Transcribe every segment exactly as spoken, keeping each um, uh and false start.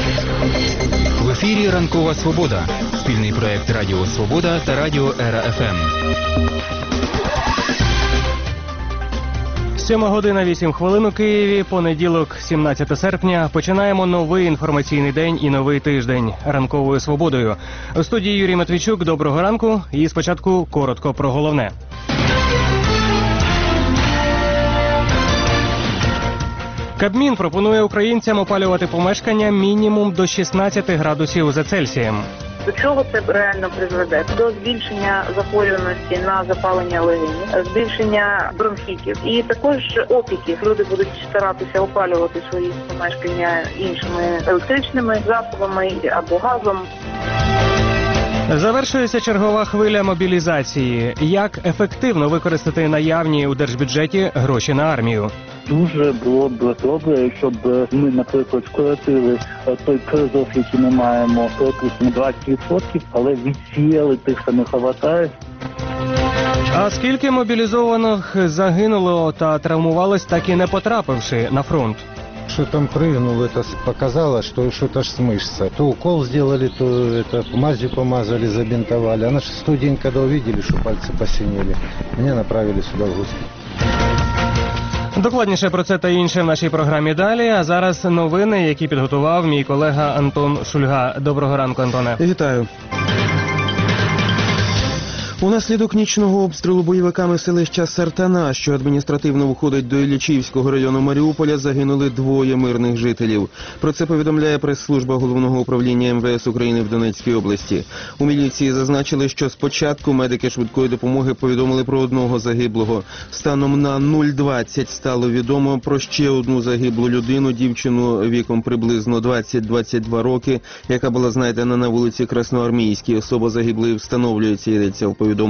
В ефірі «Ранкова Свобода» – спільний проєкт Радіо Свобода та Радіо Ера-ФМ. Сьома година вісім хвилин у Києві, понеділок, сімнадцяте серпня. Починаємо новий інформаційний день і новий тиждень «Ранковою Свободою». У студії Юрій Матвійчук, доброго ранку. І спочатку коротко про головне. Кабмін пропонує українцям опалювати помешкання мінімум до шістнадцяти градусів за Цельсієм. До чого це реально призведе? До збільшення захворюваності на запалення легенів, збільшення бронхітів і також опіків. Люди будуть старатися опалювати свої помешкання іншими електричними засобами або газом. Завершується чергова хвиля мобілізації. Як ефективно використати наявні у держбюджеті гроші на армію? Дуже було б добре, щоб ми, наприклад, скоротили той призов, який ми маємо, припустимо, двадцять відсотків, але відсіяли тих, що не хватає. А скільки мобілізованих загинуло та травмувалось, так і не потрапивши на фронт? Что там прыгнул, это показало, что что-то ж смышится. То укол сделали, то это мазью помазали, забинтовали. А на шестой день, когда увидели, что пальцы посинели, меня направили сюда в госпиталь. Докладніше про це та інше в нашій програмі далі. А зараз новини, які підготував мій колега Антон Шульга. Доброго ранку, Антоне. Вітаю. Унаслідок нічного обстрілу бойовиками селища Сартана, що адміністративно входить до Іллічівського району Маріуполя, загинули двоє мирних жителів. Про це повідомляє прес-служба Головного управління ем ве ес України в Донецькій області. У міліції зазначили, що спочатку медики швидкої допомоги повідомили про одного загиблого. Станом на нуль двадцять стало відомо про ще одну загиблу людину, дівчину віком приблизно двадцять-двадцять два роки, яка була знайдена на вулиці Красноармійській. Особа загиблої встановлюється, йдеться в повідомленні.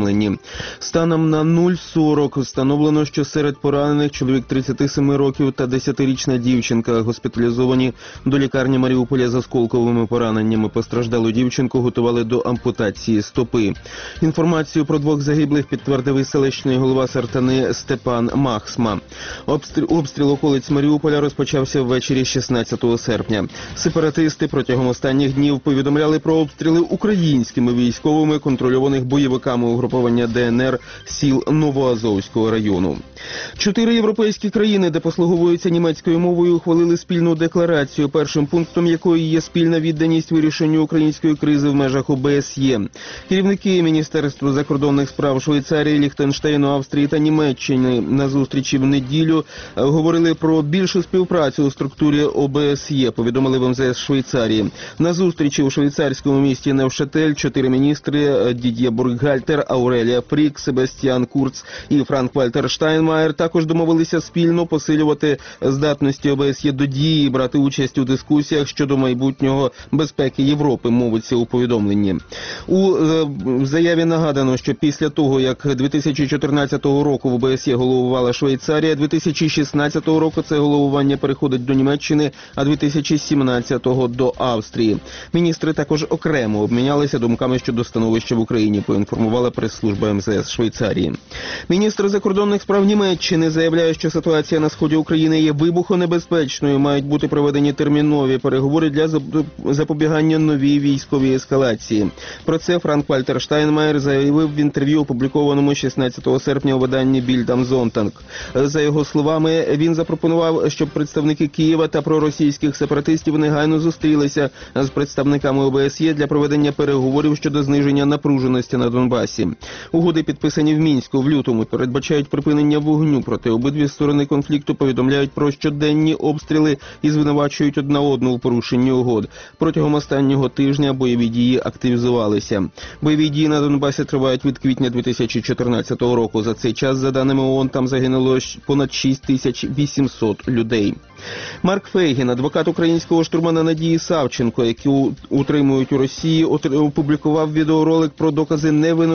Станом на нуль сорок встановлено, що серед поранених чоловік тридцяти семи років та десятирічна дівчинка госпіталізовані до лікарні Маріуполя з осколковими пораненнями. Постраждалу дівчинку готували до ампутації стопи. Інформацію про двох загиблих підтвердив і селищний голова Сартани Степан Махсма. Обстріл, обстріл околиць Маріуполя розпочався ввечері шістнадцятого серпня. Сепаратисти протягом останніх днів повідомляли про обстріли українськими військовими, контрольованих бойовиками угруповання де ен ер сіл Новоазовського району. Чотири європейські країни, де послуговуються німецькою мовою, ухвалили спільну декларацію, першим пунктом якої є спільна відданість вирішенню української кризи в межах о бе ес є. Керівники Міністерства закордонних справ Швейцарії, Ліхтенштейну, Австрії та Німеччини на зустрічі в неділю говорили про більшу співпрацю у структурі о бе ес є, повідомили в ем зе ес Швейцарії. На зустрічі у швейцарському місті Невшатель чотири міністри Дід'є Буркгальтер, Аурелія Фрік, Себастьян Курц і Франк-Вальтер Штайнмаєр також домовилися спільно посилювати здатності о бе ес є до дії і брати участь у дискусіях щодо майбутнього безпеки Європи, мовиться у повідомленні. У е, заяві нагадано, що після того, як дві тисячі чотирнадцятого року в о бе ес є головувала Швейцарія, дві тисячі шістнадцятого року це головування переходить до Німеччини, а дві тисячі сімнадцятого до Австрії. Міністри також окремо обмінялися думками щодо становища в Україні, поінформувала прес-служба ем зе ес Швейцарії. Міністр закордонних справ Німеччини заявляє, що ситуація на сході України є вибухонебезпечною, мають бути проведені термінові переговори для запобігання новій військовій ескалації. Про це Франк-Вальтер Штайнмаєр заявив в інтерв'ю, опублікованому шістнадцятого серпня у виданні Bild am Sonntag. За його словами, він запропонував, щоб представники Києва та проросійських сепаратистів негайно зустрілися з представниками о бе ес є для проведення переговорів щодо зниження напруженості на Донбасі. Угоди, підписані в Мінську в лютому, передбачають припинення вогню, проте обидві сторони конфлікту повідомляють про щоденні обстріли і звинувачують одна одну у порушенні угод. Протягом останнього тижня бойові дії активізувалися. Бойові дії на Донбасі тривають від квітня дві тисячі чотирнадцятого року. За цей час, за даними ООН, там загинуло понад шість тисяч вісімсот людей. Марк Фейгін, адвокат українського штурмана Надії Савченко, які утримують у Росії, опублікував відеоролик про докази невинуватості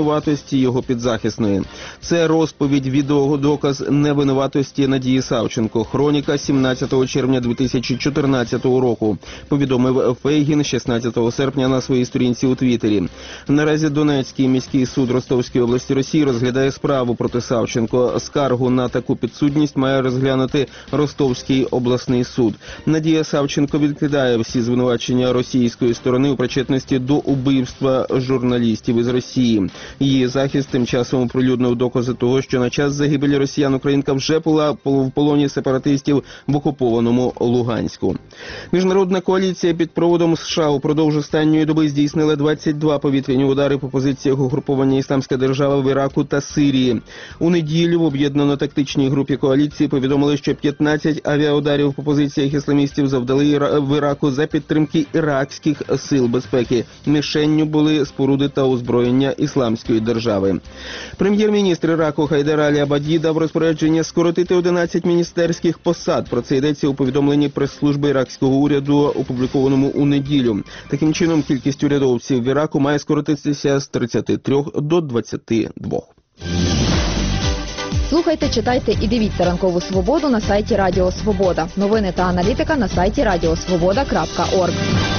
невинуватості його підзахисної. Це розповідь, відеодоказ невинуватості Надії Савченко. Хроніка сімнадцятого червня дві тисячі чотирнадцятого року, повідомив Фейгін шістнадцятого серпня на своїй сторінці у Твіттері. Наразі Донецький міський суд Ростовської області Росії розглядає справу проти Савченко. Скаргу на таку підсудність має розглянути Ростовський обласний суд. Надія Савченко відкидає всі звинувачення російської сторони у причетності до убивства журналістів із Росії. Її захист тим часом оприлюднив докази того, що на час загибелі росіян українка вже була в полоні сепаратистів в окупованому Луганську. Міжнародна коаліція під проводом США упродовж останньої доби здійснила двадцять два повітряні удари по позиціях угруповання «Ісламська держава» в Іраку та Сирії. У неділю в об'єднано-тактичній групі коаліції повідомили, що п'ятнадцять авіаударів по позиціях ісламістів завдали в Іраку за підтримки іракських сил безпеки. Мішенню були споруди та озброєння Ісламської держави. Прем'єр-міністр Іраку Хайдар Аль-Абаді дав розпорядження скоротити одинадцять міністерських посад. Про це йдеться у повідомленні прес-служби іракського уряду, опублікованому у неділю. Таким чином, кількість урядовців в Іраку має скоротитися з тридцяти трьох до двадцяти двох. Слухайте, читайте і дивіться «Ранкову свободу» на сайті Радіо Свобода. Новини та аналітика на сайті радіосвобода крапка орг.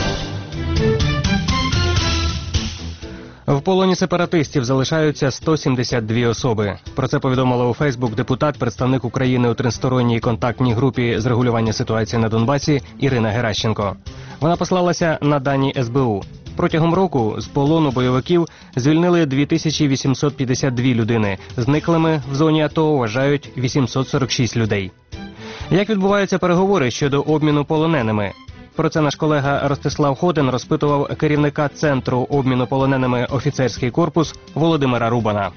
В полоні сепаратистів залишаються сто сімдесят дві особи. Про це повідомила у Фейсбук депутат, представник України у тристоронній контактній групі з регулювання ситуації на Донбасі Ірина Геращенко. Вона послалася на дані ес бе у. Протягом року з полону бойовиків звільнили дві тисячі вісімсот п'ятдесят дві людини. Зниклими в зоні АТО вважають вісімсот сорок шість людей. Як відбуваються переговори щодо обміну полоненими? Про це наш колега Ростислав Хотин розпитував керівника Центру обміну полоненими «Офіцерський корпус» Володимира Рубана.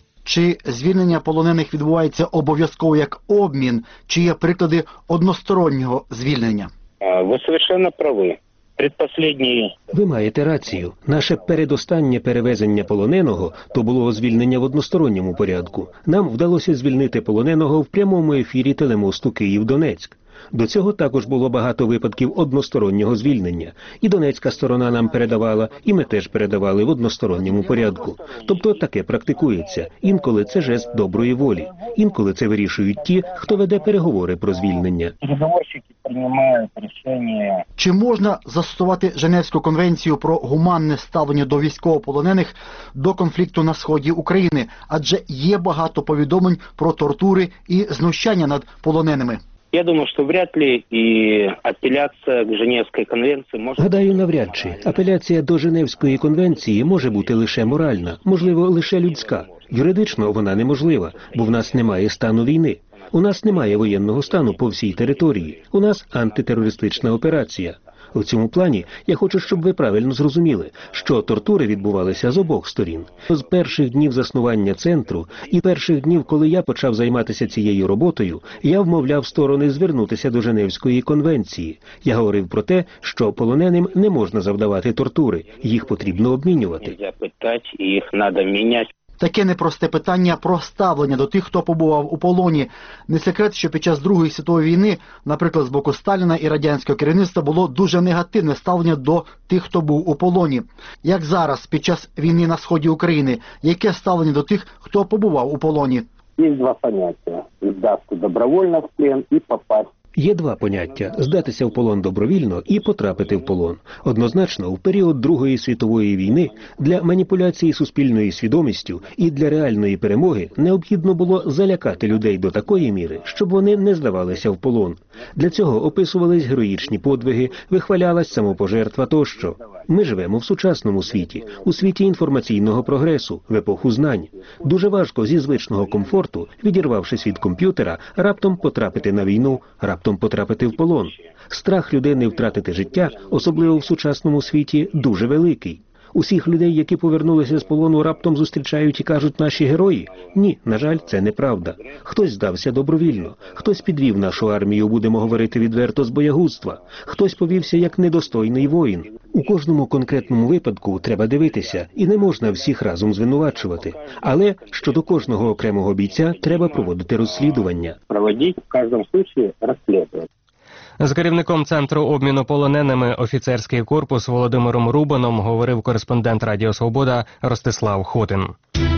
Чи звільнення полонених відбувається обов'язково як обмін, чи є приклади одностороннього звільнення? Ви совершенно праві. Предпоследній... Ви маєте рацію. Наше передостаннє перевезення полоненого – то було звільнення в односторонньому порядку. Нам вдалося звільнити полоненого в прямому ефірі телемосту «Київ-Донецьк». До цього також було багато випадків одностороннього звільнення. І донецька сторона нам передавала, і ми теж передавали в односторонньому порядку. Тобто таке практикується. Інколи це жест доброї волі. Інколи це вирішують ті, хто веде переговори про звільнення. Переговорщики приймають рішення. Чи можна застосувати Женевську конвенцію про гуманне ставлення до військовополонених до конфлікту на сході України? Адже є багато повідомлень про тортури і знущання над полоненими. Я думаю, що вряд ли і апеляція к Женевській конвенції може... Гадаю, навряд чи. Апеляція до Женевської конвенції може бути лише моральна, можливо, лише людська. Юридично вона неможлива, бо в нас немає стану війни. У нас немає воєнного стану по всій території. У нас антитерористична операція. У цьому плані я хочу, щоб ви правильно зрозуміли, що тортури відбувалися з обох сторін. З перших днів заснування центру і перших днів, коли я почав займатися цією роботою, я вмовляв сторони звернутися до Женевської конвенції. Я говорив про те, що полоненим не можна завдавати тортури, їх потрібно обмінювати. Нельзя питати, їх треба міняти. Таке непросте питання про ставлення до тих, хто побував у полоні. Не секрет, що під час Другої світової війни, наприклад, з боку Сталіна і радянського керівництва було дуже негативне ставлення до тих, хто був у полоні. Як зараз, під час війни на сході України, яке ставлення до тих, хто побував у полоні? Є два поняття – здатися добровольно в плен і попасти. Є два поняття – здатися в полон добровільно і потрапити в полон. Однозначно, в період Другої світової війни для маніпуляції суспільною свідомістю і для реальної перемоги необхідно було залякати людей до такої міри, щоб вони не здавалися в полон. Для цього описувались героїчні подвиги, вихвалялась самопожертва тощо. Ми живемо в сучасному світі, у світі інформаційного прогресу, в епоху знань. Дуже важко зі звичного комфорту, відірвавшись від комп'ютера, раптом потрапити на війну, раптом потрапити в полон. Страх людини втратити життя, особливо в сучасному світі, дуже великий. Усіх людей, які повернулися з полону, раптом зустрічають і кажуть наші герої? Ні, на жаль, це неправда. Хтось здався добровільно, хтось підвів нашу армію, будемо говорити відверто, з боягузтва, хтось повівся як недостойний воїн. У кожному конкретному випадку треба дивитися, і не можна всіх разом звинувачувати. Але щодо кожного окремого бійця треба проводити розслідування. Проводити в кожному випадку розслідування. З керівником Центру обміну полоненими «Офіцерський корпус» Володимиром Рубаном говорив кореспондент Радіо Свобода Ростислав Хотин.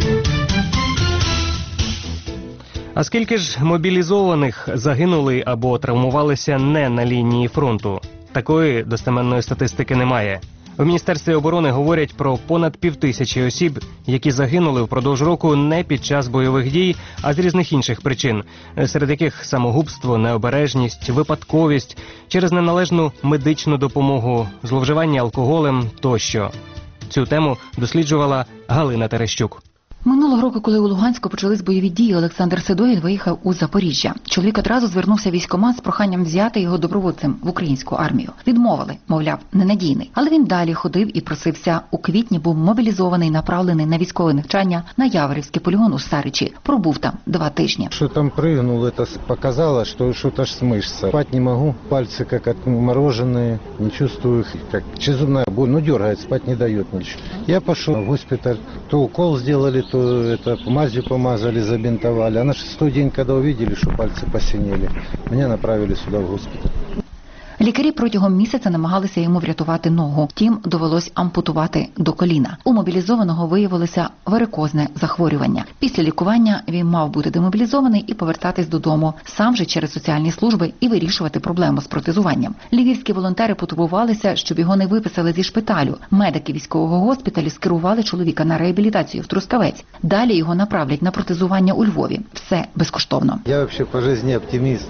А скільки ж мобілізованих загинули або травмувалися не на лінії фронту? Такої достеменної статистики немає. В Міністерстві оборони говорять про понад півтисячі осіб, які загинули впродовж року не під час бойових дій, а з різних інших причин, серед яких самогубство, необережність, випадковість, через неналежну медичну допомогу, зловживання алкоголем тощо. Цю тему досліджувала Галина Терещук. Минулого року, коли у Луганську почались бойові дії, Олександр Седоїн виїхав у Запоріжжя. Чоловік одразу звернувся в військкомат з проханням взяти його добровольцем в українську армію. Відмовили, мовляв, ненадійний. Але він далі ходив і просився. У квітні був мобілізований, направлений на військове навчання на Яворівський полігон у Старичі. Пробув там два тижні. Что там прыгнул, это показало, что что-то ж смышится. Спать не могу, пальцы как отмороженные, не чувствую их, как чезубная боль, ну дергает, спать не дает ничего. Я пошел в госпиталь, то укол сделали, то это мазью помазали, забинтовали. А на шестой день, когда увидели, что пальцы посинели, меня направили сюда в госпиталь. Лікарі протягом місяця намагалися йому врятувати ногу. Втім, довелось ампутувати до коліна. У мобілізованого виявилося варикозне захворювання. Після лікування він мав бути демобілізований і повертатись додому, сам же через соціальні служби і вирішувати проблему з протезуванням. Львівські волонтери потурбувалися, щоб його не виписали зі шпиталю. Медики військового госпіталю скерували чоловіка на реабілітацію в Трускавець. Далі його направлять на протезування у Львові. Все безкоштовно. Я вообще по жизни оптимист.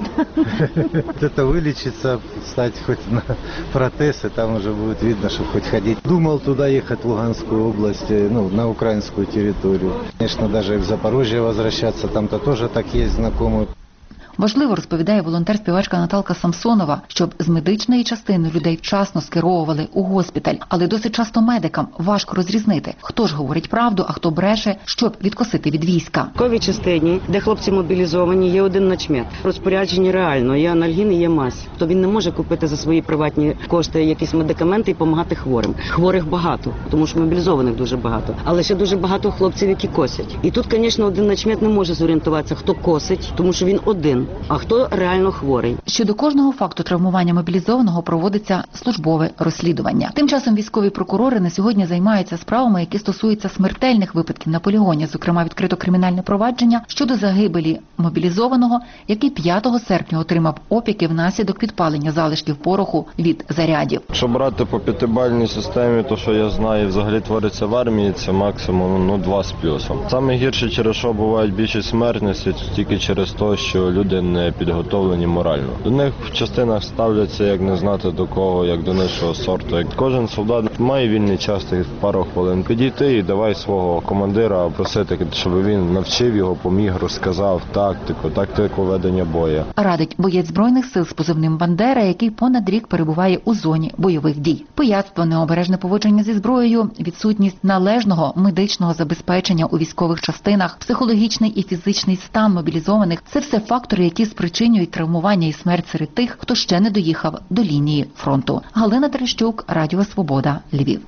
Это вылечится, стать хоть на протез, и там уже будет видно, что хоть ходить. Думал туда ехать в Луганскую область, ну, на украинскую территорию. Конечно, даже в Запорожье возвращаться, там-то тоже так есть знакомые. Важливо, розповідає волонтер-співачка Наталка Самсонова, щоб з медичної частини людей вчасно скеровували у госпіталь. Але досить часто медикам важко розрізнити, хто ж говорить правду, а хто бреше, щоб відкосити від війська. В військовій частині, де хлопці мобілізовані, є один начмет. Розпоряджені реально, є анальгін і є мазь. То він не може купити за свої приватні кошти якісь медикаменти і допомагати хворим. Хворих багато, тому що мобілізованих дуже багато. Але ще дуже багато хлопців, які косять. І тут, звісно, один начмет не може зорієнтуватися, хто косить, тому що він один. А хто реально хворий? Щодо кожного факту травмування мобілізованого проводиться службове розслідування. Тим часом військові прокурори на сьогодні займаються справами, які стосуються смертельних випадків на полігоні. Зокрема, відкрито кримінальне провадження щодо загибелі мобілізованого, який п'ятого серпня отримав опіки внаслідок підпалення залишків пороху від зарядів. Якщо брати по п'ятибальній системі, то що я знаю, взагалі твориться в армії, це максимум ну, два з плюсом. Саме гірше, через що бувають більшість смертності, тільки через те, що люди не підготовлені морально. До них в частинах ставляться, як не знати до кого, як до нижчого сорту. Як кожен солдат має вільний час, пару хвилин підійти і давай свого командира просити, щоб він навчив його, поміг, розказав тактику, тактику ведення бою. Радить боєць Збройних сил з позивним «Бандера», який понад рік перебуває у зоні бойових дій. Пияцтво, необережне поводження зі зброєю, відсутність належного медичного забезпечення у військових частинах, психологічний і фізичний стан мобілізованих – це все фактори, які спричинюють травмування і смерть серед тих, хто ще не доїхав до лінії фронту. Галина Терещук, Радіо Свобода, Львів.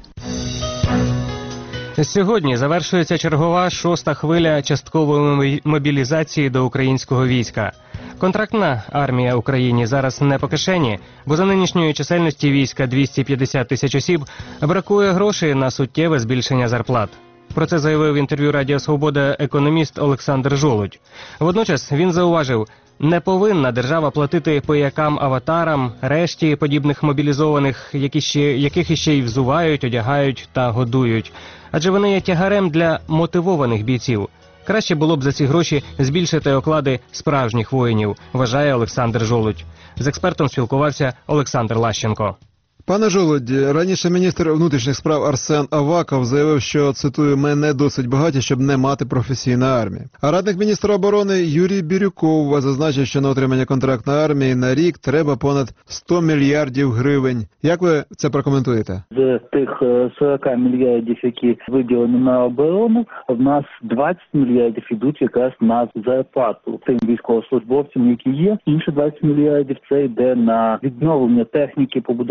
Сьогодні завершується чергова шоста хвиля часткової мобілізації до українського війська. Контрактна армія Україні зараз не по кишені, бо за нинішньої чисельності війська двісті п'ятдесят тисяч осіб бракує грошей на суттєве збільшення зарплат. Про це заявив в інтерв'ю Радіо Свобода економіст Олександр Жолудь. Водночас він зауважив, не повинна держава платити пиякам-аватарам, решті подібних мобілізованих, які ще, яких іще й взувають, одягають та годують. Адже вони є тягарем для мотивованих бійців. Краще було б за ці гроші збільшити оклади справжніх воїнів, вважає Олександр Жолудь. З експертом спілкувався Олександр Лащенко. Пане Жолудь, раніше міністр внутрішніх справ Арсен Аваков заявив, що, цитую, «ми не досить багаті, щоб не мати професійної армії». А радник міністра оборони Юрій Бірюков зазначив, що на отримання контрактної армії на рік треба понад сто мільярдів гривень. Як ви це прокоментуєте? З тих сорок мільярдів, які виділені на оборону, в нас двадцять мільярдів йдуть якраз на зарплату тим військовослужбовцям, які є. Інші двадцять мільярдів це йде на відновлення техніки, побудову нової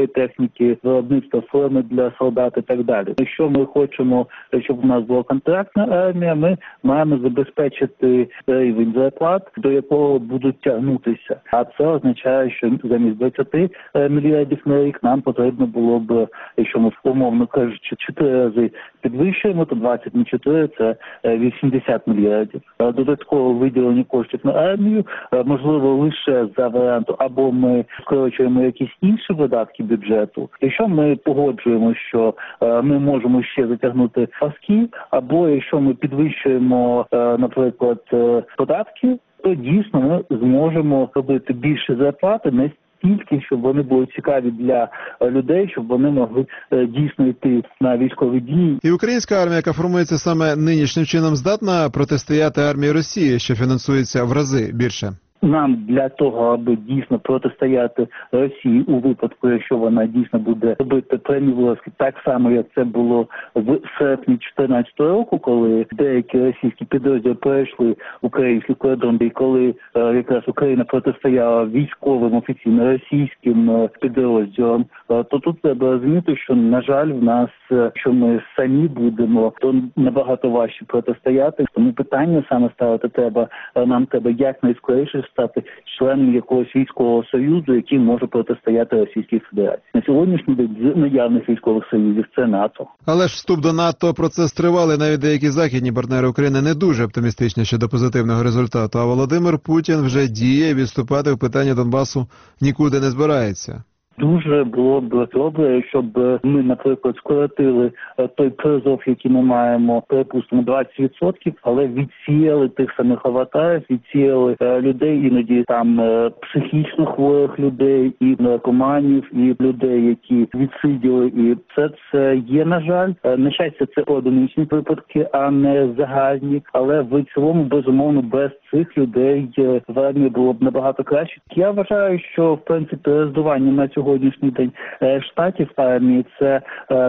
бойової техніки, виробництва форми для солдат і так далі. Якщо ми хочемо, щоб у нас була контрактна армія, ми маємо забезпечити рівень зарплат, до якого будуть тягнутися. А це означає, що замість двадцяти мільярдів на рік нам потрібно було б, якщо ми умовно кажучи, чотири рази підвищуємо, то двадцять на чотири – це вісімдесят мільярдів. Додатково виділення коштів на армію можливо лише за варіанту або ми скорочуємо якісь інші видатки бюджету. Якщо ми погоджуємо, що ми можемо ще затягнути паски, або якщо ми підвищуємо, наприклад, податки, то дійсно ми зможемо робити більше зарплати, не стільки, щоб вони були цікаві для людей, щоб вони могли дійсно йти на військові дії. І українська армія, яка формується саме нинішнім чином, здатна протистояти армії Росії, що фінансується в рази більше? Нам для того, аби дійсно протистояти Росії у випадку, якщо вона дійсно буде робити прямі вилазки, так само, як це було в серпні чотирнадцятого року, коли деякі російські підрозділи перейшли український кордон, і коли е, якраз Україна протистояла військовим офіційно російським е, підрозділам, е, то тут треба розуміти, що, на жаль, в нас, е, що ми самі будемо, то набагато важче протистояти. Тому питання саме ставити треба, е, нам треба якнайскоріше стати членом якогось військового союзу, який може протистояти Російській Федерації. На сьогоднішній день з наявних військових союзів це НАТО. Але ж вступ до НАТО, процес тривалий, навіть деякі західні партнери України не дуже оптимістичні щодо позитивного результату, а Володимир Путін вже діє, відступати в питанні Донбасу нікуди не збирається. Дуже було б добре, щоб ми, наприклад, скоротили той призов, який ми маємо, припустимо, двадцять відсотків, але відсіяли тих самих аватарів, відсіяли людей, іноді там психічно хворих людей, і наркоманів, і людей, які відсиділи. І це, це є, на жаль. На щастя, це одиничні випадки, а не загальні. Але в цілому, безумовно, без цих людей в армії було б набагато краще. Я вважаю, що, в принципі, роздування на цього сьогоднішній день штатів армії – це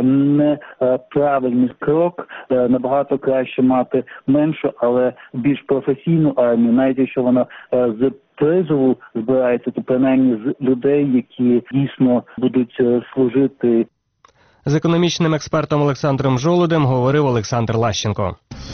не правильний крок. Набагато краще мати меншу, але більш професійну армію, навіть якщо вона з призову збирається, то принаймні з людей, які дійсно будуть служити. З економічним експертом Олександром Жолудем говорив Олександр Лащенко.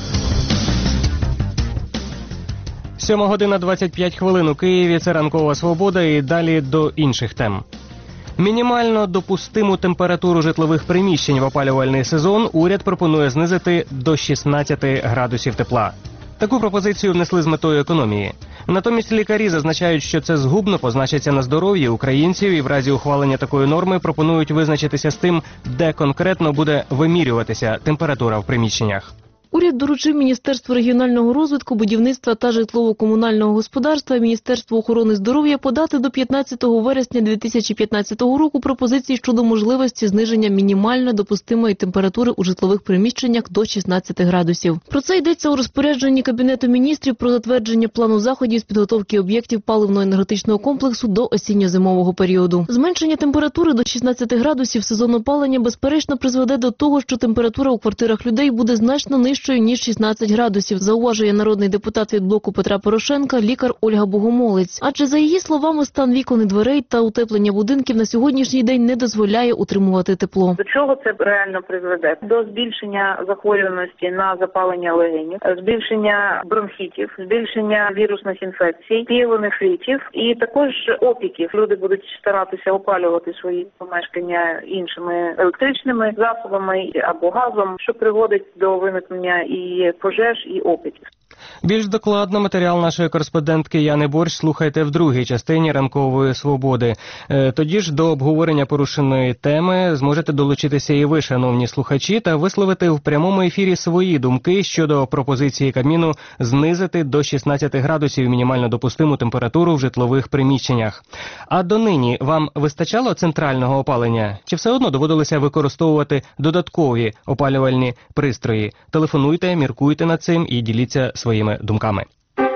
Сьома година двадцять п'ять хвилин у Києві. Це ранкова свобода і далі до інших тем. Мінімально допустиму температуру житлових приміщень в опалювальний сезон уряд пропонує знизити до шістнадцяти градусів тепла. Таку пропозицію внесли з метою економії. Натомість лікарі зазначають, що це згубно позначиться на здоров'ї українців, і в разі ухвалення такої норми пропонують визначитися з тим, де конкретно буде вимірюватися температура в приміщеннях. Уряд доручив Міністерству регіонального розвитку, будівництва та житлово-комунального господарства і Міністерству охорони здоров'я подати до п'ятнадцятого вересня дві тисячі п'ятнадцятого року пропозиції щодо можливості зниження мінімально допустимої температури у житлових приміщеннях до шістнадцяти градусів. Про це йдеться у розпорядженні Кабінету міністрів про затвердження плану заходів з підготовки об'єктів паливно-енергетичного комплексу до осінньо-зимового періоду. Зменшення температури до шістнадцяти градусів сезон опалення безперечно призведе до того, що температура у квартирах людей буде значно нижчою, ніж шістнадцять градусів, зауважує народний депутат від блоку Петра Порошенка, лікар Ольга Богомолець. Адже, за її словами, стан вікон і дверей та утеплення будинків на сьогоднішній день не дозволяє утримувати тепло. До чого це реально призведе? До збільшення захворюваності на запалення легенів, збільшення бронхітів, збільшення вірусних інфекцій, піелонефритів і також опіків. Люди будуть старатися опалювати свої помешкання іншими електричними засобами або газом, що приводить до виникнення і пожеж, і опіків. Більш докладно матеріал нашої кореспондентки Яни Борщ слухайте в другій частині ранкової свободи. Тоді ж до обговорення порушеної теми зможете долучитися і ви, шановні слухачі, та висловити в прямому ефірі свої думки щодо пропозиції Кабміну знизити до шістнадцяти градусів мінімально допустиму температуру в житлових приміщеннях. А донині вам вистачало центрального опалення? Чи все одно доводилося використовувати додаткові опалювальні пристрої? Телефонуйте, міркуйте над цим і діліться своїми думками.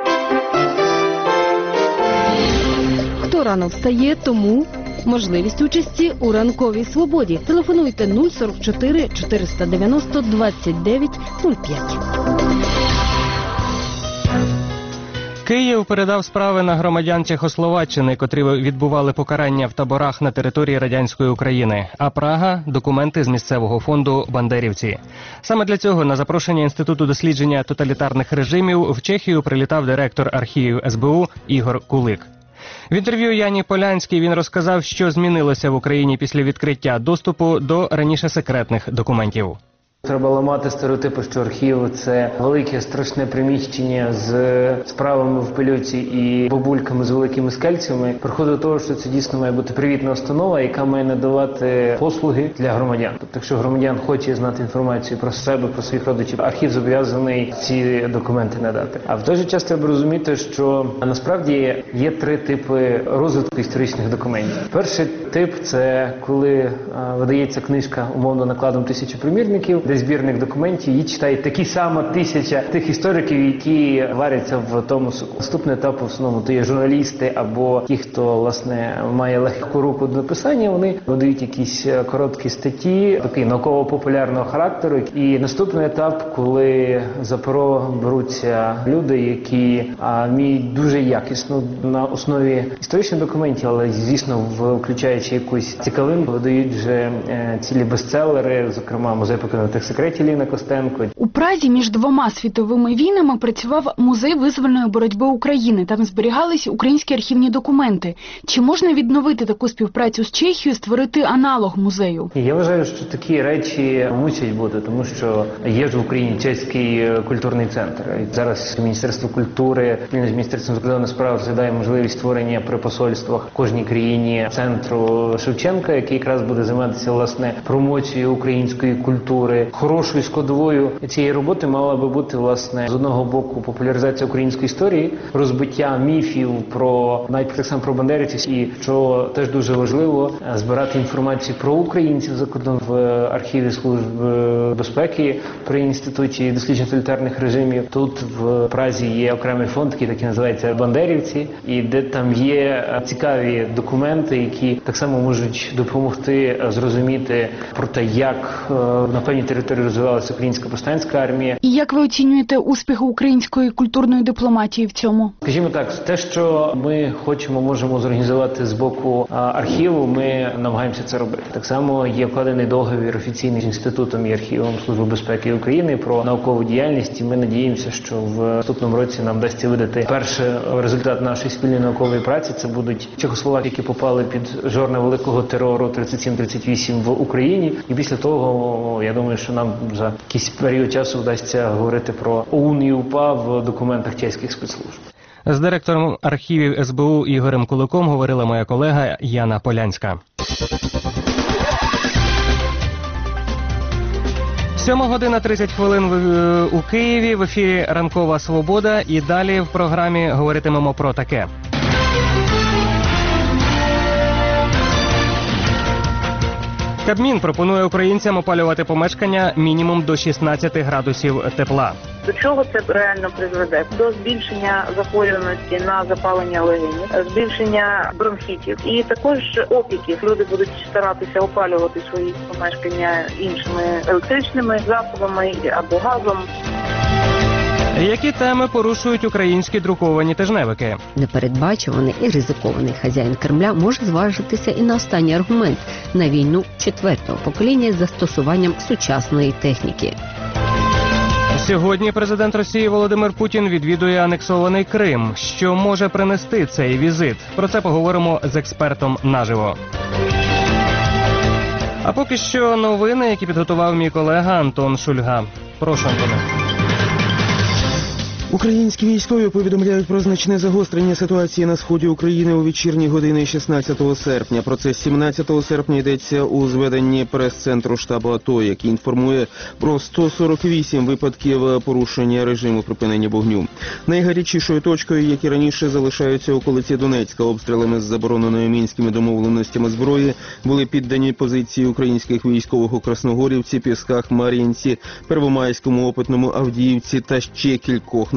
Хто рано встає, тому можливість участі у ранковій свободі. Телефонуйте нуль сорок чотири чотириста дев'яносто двадцять дев'ять нуль п'ять. Київ передав справи на громадян Чехословаччини, котрі відбували покарання в таборах на території радянської України, а Прага – документи з місцевого фонду «Бандерівці». Саме для цього на запрошення Інституту дослідження тоталітарних режимів в Чехію прилітав директор архівів ес бе у Ігор Кулик. В інтерв'ю Яні Полянській він розказав, що змінилося в Україні після відкриття доступу до раніше секретних документів. Треба ламати стереотипи, що архів – це велике страшне приміщення з справами в пильоті і бабульками з великими скельцями. Приходить до того, що це дійсно має бути привітна установа, яка має надавати послуги для громадян. Тобто, якщо громадян хоче знати інформацію про себе, про своїх родичів, архів зобов'язаний ці документи надати. А в той же час треба розуміти, що насправді є три типи розвитку історичних документів. Перший тип – це коли видається книжка умовно накладом тисячі примірників, де збірник документів, її читає такі сама тисяча тих істориків, які варяться в тому суку. Наступний етап в основному то є журналісти або ті, хто власне має легку руку до написання, вони видають якісь короткі статті, такі науково-популярного характеру. І наступний етап, коли за перо беруться люди, які а, вміють дуже якісно на основі історичних документів, але звісно, включаючи якусь цікавинку, видають вже е, цілі бестселери, зокрема «Музей покинутих секретів» Ліни Костенко. У Празі між двома світовими війнами працював Музей визвольної боротьби України. Там зберігались українські архівні документи. Чи можна відновити таку співпрацю з Чехією, створити аналог музею? Я вважаю, що такі речі мусять бути, тому що є ж в Україні чеський культурний центр. І зараз Міністерство культури спільно з Міністерством закордонних справ розглядає можливість створення при посольствах в кожній країні центру Шевченка, який якраз буде займатися власне промоцією української культури. Хорошою складовою цієї роботи мала би бути, власне, з одного боку популяризація української історії, розбиття міфів про, навіть так само про бандерівців, і, що теж дуже важливо, збирати інформацію про українців за кордоном в архіві Служби безпеки при Інституті досліджень тоталітарних режимів. Тут в Празі є окремий фонд, який так і називається «Бандерівці», і де там є цікаві документи, які так само можуть допомогти зрозуміти про те, як на певній території розвивалася українська повстанська армія. І як ви оцінюєте успіх української культурної дипломатії в цьому? Скажімо так, те, що ми хочемо, можемо зорганізувати з боку архіву, ми намагаємося це робити. Так само є вкладений договір офіційний з Інститутом і архівом Служби безпеки України про наукову діяльність, і ми надіємося, що в наступному році нам вдасться видати перший результат нашої спільної наукової праці. Це будуть чехословаки, які попали під жорна великого терору тридцять сім тридцять вісім в Україні. І після того, я думаю, що нам за якийсь період часу вдасться говорити про ОУН і УПА в документах чеських спецслужб. З директором архівів ес бе у Ігорем Куликом говорила моя колега Яна Полянська. Сьома година тридцять хвилин у Києві. В ефірі «Ранкова свобода». І далі в програмі говоритимемо про таке. Кабмін пропонує українцям опалювати помешкання мінімум до шістнадцяти градусів тепла. До чого це реально призведе? До збільшення захворюваності на запалення легенів, збільшення бронхітів і також опіків. Люди будуть старатися опалювати свої помешкання іншими електричними засобами або газом. Які теми порушують українські друковані тижневики? Непередбачуваний і ризикований хазяїн Кремля може зважитися і на останній аргумент – на війну четвертого покоління з застосуванням сучасної техніки. Сьогодні президент Росії Володимир Путін відвідує анексований Крим. Що може принести цей візит? Про це поговоримо з експертом наживо. А поки що новини, які підготував мій колега Антон Шульга. Прошу, Антоне. Українські військові повідомляють про значне загострення ситуації на сході України у вечірні години шістнадцятого серпня. Про це сімнадцятого серпня йдеться у зведенні прес-центру штабу АТО, який інформує про сто сорок вісім випадків порушення режиму припинення вогню. Найгарячішою точкою, як і раніше, залишаються околиці Донецька. Обстрілами з забороненою мінськими домовленостями зброї були піддані позиції українських військових у Красногорівці, Пісках, Мар'їнці, Первомайському, Опитному, Авдіївці та ще кількох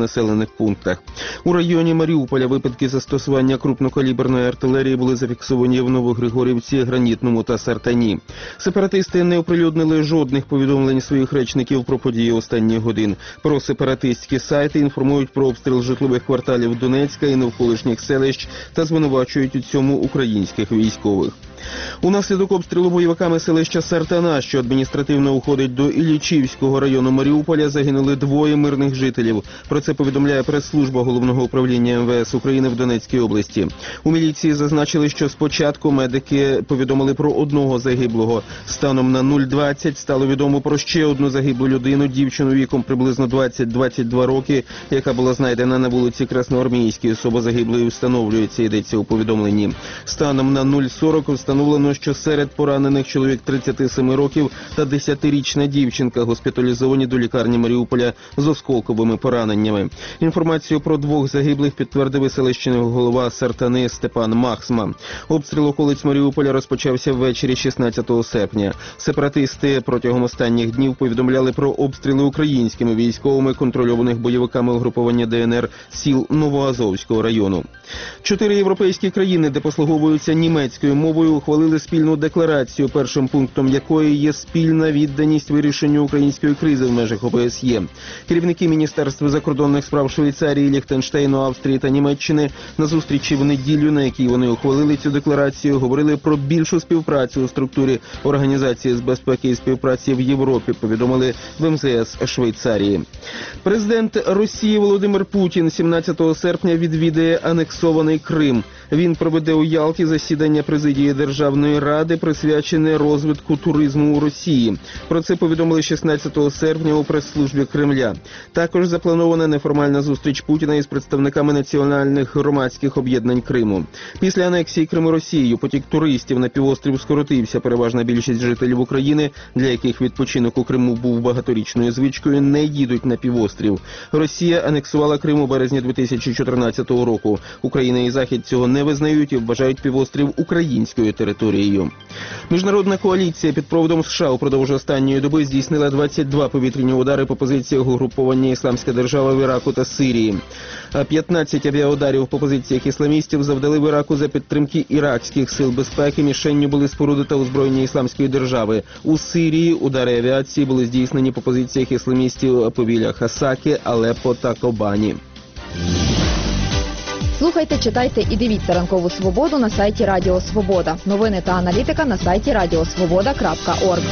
населених пунктах. У районі Маріуполя випадки застосування крупнокаліберної артилерії були зафіксовані в Новогригорівці, Гранітному та Сартані. Сепаратисти не оприлюднили жодних повідомлень своїх речників про події останніх годин. Про сепаратистські сайти інформують про обстріл житлових кварталів Донецька і навколишніх селищ та звинувачують у цьому українських військових. Унаслідок обстрілу бойовиками селища Сартана, що адміністративно уходить до Іллічівського району Маріуполя, загинули двоє мирних жителів. Про це повідомляє прес-служба Головного управління ем ве ес України в Донецькій області. У міліції зазначили, що спочатку медики повідомили про одного загиблого. Станом на нуль двадцять стало відомо про ще одну загиблу людину, дівчину віком приблизно двадцять-двадцять два роки, яка була знайдена на вулиці Красноармійській. Особа загиблої встановлюється, йдеться у повідомленні. Станом на нуль сорок встановлено, що серед поранених чоловік тридцяти семи років та десятирічна дівчинка госпіталізовані до лікарні Маріуполя з осколковими пораненнями. Інформацію про двох загиблих підтвердив і селищний голова Сартани Степан Махсма. Обстріл околиць Маріуполя розпочався ввечері шістнадцятого серпня. Сепаратисти протягом останніх днів повідомляли про обстріли українськими військовими контрольованих бойовиками угруповання де ен ер сіл Новоазовського району. Чотири європейські країни, де послуговуються німецькою мовою, ухвалили спільну декларацію, першим пунктом якої є спільна відданість вирішенню української кризи в межах о бе ес є. Керівники Міністерств закордонних справ Швейцарії, Ліхтенштейну, Австрії та Німеччини на зустрічі в неділю, на якій вони ухвалили цю декларацію, говорили про більшу співпрацю у структурі Організації з безпеки і співпраці в Європі, повідомили в ем зе ес Швейцарії. Президент Росії Володимир Путін сімнадцятого серпня відвідає анексований Крим. Він проведе у Ялті засідання президії Державної ради, присвячене розвитку туризму у Росії. Про це повідомили шістнадцятого серпня у прес-службі Кремля. Також запланована неформальна зустріч Путіна із представниками національних громадських об'єднань Криму. Після анексії Криму Росією потік туристів на півострів скоротився. Переважна більшість жителів України, для яких відпочинок у Криму був багаторічною звичкою, не їдуть на півострів. Росія анексувала Крим у березні дві тисячі чотирнадцятого року. Україна і Захід цього не визнають і вважають півострів українською територією. Міжнародна коаліція під проводом США упродовж останньої доби здійснила двадцять два повітряні удари по позиціях угруповання «Ісламська держава» в Іраку та Сирії. п'ятнадцять авіаударів по позиціях ісламістів завдали в Іраку за підтримки іракських сил безпеки. Мішенню були споруди та озброєння Ісламської держави. У Сирії удари авіації були здійснені по позиціях ісламістів по вілях Асаки, Алеппо та Кобані. Слухайте, читайте і дивіться «Ранкову свободу» на сайті Радіо Свобода. Новини та аналітика на сайті радіосвобода крапка орг.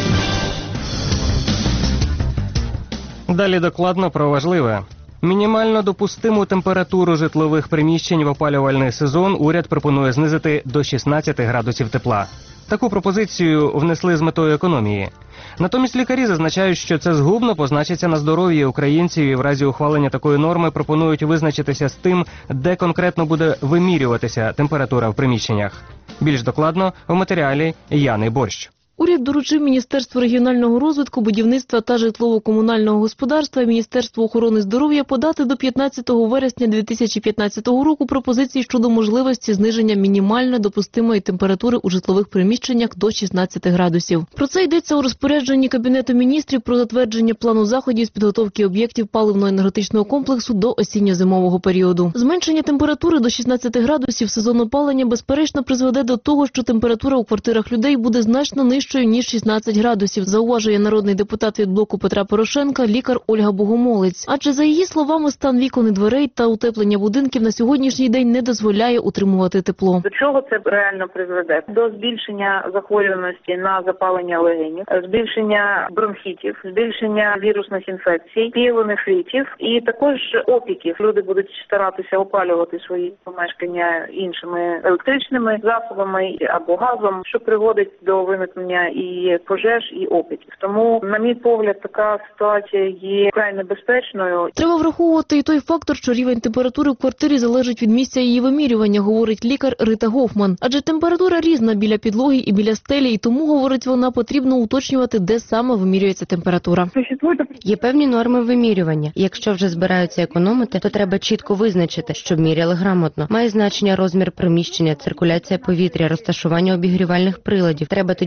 Далі докладно про важливе. Мінімально допустиму температуру житлових приміщень в опалювальний сезон уряд пропонує знизити до шістнадцяти градусів тепла. Таку пропозицію внесли з метою економії. Натомість лікарі зазначають, що це згубно позначиться на здоров'ї українців і в разі ухвалення такої норми пропонують визначитися з тим, де конкретно буде вимірюватися температура в приміщеннях. Більш докладно в матеріалі Яни Борщ. Уряд доручив Міністерству регіонального розвитку, будівництва та житлово-комунального господарства і Міністерству охорони здоров'я подати до п'ятнадцятого вересня дві тисячі п'ятнадцятого року пропозиції щодо можливості зниження мінімально допустимої температури у житлових приміщеннях до шістнадцяти градусів. Про це йдеться у розпорядженні Кабінету міністрів про затвердження плану заходів з підготовки об'єктів паливно-енергетичного комплексу до осінньо-зимового періоду. Зменшення температури до шістнадцяти градусів сезон опалення безперечно призведе до того, що температура у квартирах людей буде значно нижчою, ніж шістнадцять градусів, зауважує народний депутат від блоку Петра Порошенка, лікар Ольга Богомолець. Адже, за її словами, стан вікон і дверей та утеплення будинків на сьогоднішній день не дозволяє утримувати тепло. До чого це реально призведе? До збільшення захворюваності на запалення легенів, збільшення бронхітів, збільшення вірусних інфекцій, піелонефритів і також опіків. Люди будуть старатися опалювати свої помешкання іншими електричними засобами або газом, що приводить до виникнення і пожеж, і опіків. Тому, на мій погляд, така ситуація є вкрай небезпечною. Треба враховувати і той фактор, що рівень температури в квартирі залежить від місця її вимірювання, говорить лікар Рита Гофман. Адже температура різна біля підлоги і біля стелі, і тому, говорить вона, потрібно уточнювати, де саме вимірюється температура. Є певні норми вимірювання. Якщо вже збираються економити, то треба чітко визначити, щоб міряли грамотно. Має значення розмір приміщення, циркуляція повітря, розташування обігрівальних приладів. Треба тоді в законі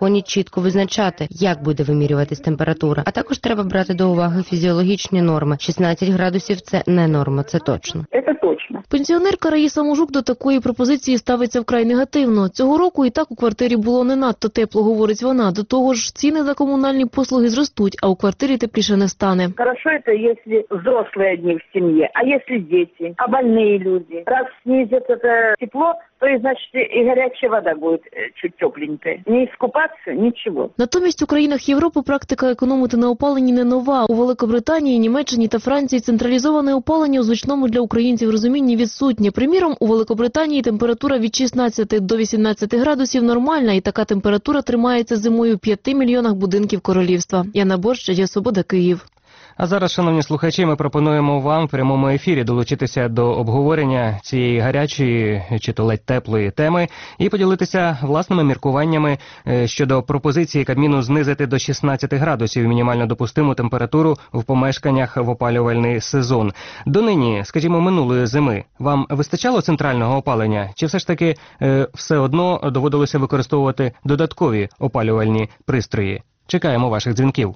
законі чітко визначати, як буде вимірюватись температура. А також треба брати до уваги фізіологічні норми. шістнадцять градусів – це не норма, це точно. Це точно. Пенсіонерка Раїса Мужук до такої пропозиції ставиться вкрай негативно. Цього року і так у квартирі було не надто тепло, говорить вона. До того ж, ціни за комунальні послуги зростуть, а у квартирі тепліше не стане. Хорошо это, если взрослые одни в семье, а если дети, а больные люди. Раз снизят это тепло, то и значит и горячая вода будет чуть тепленькая. Не искупаться, ничего. Натомість у країнах Європи практика економити на опаленні не нова. У Великобританії, Німеччині та Франції централізоване опалення у звичному для українців розумінні відсутнє. Приміром, у Великобританії температура від шістнадцяти до вісімнадцяти градусів нормальна, і така температура тримається зимою у п'яти мільйонах будинків королівства. Яна Борщ, Радіо Свобода, Київ. А зараз, шановні слухачі, ми пропонуємо вам в прямому ефірі долучитися до обговорення цієї гарячої чи то ледь теплої теми і поділитися власними міркуваннями щодо пропозиції Кабміну знизити до шістнадцяти градусів мінімально допустиму температуру в помешканнях в опалювальний сезон. Донині, скажімо, минулої зими, вам вистачало центрального опалення? Чи все ж таки е, все одно доводилося використовувати додаткові опалювальні пристрої? Чекаємо ваших дзвінків.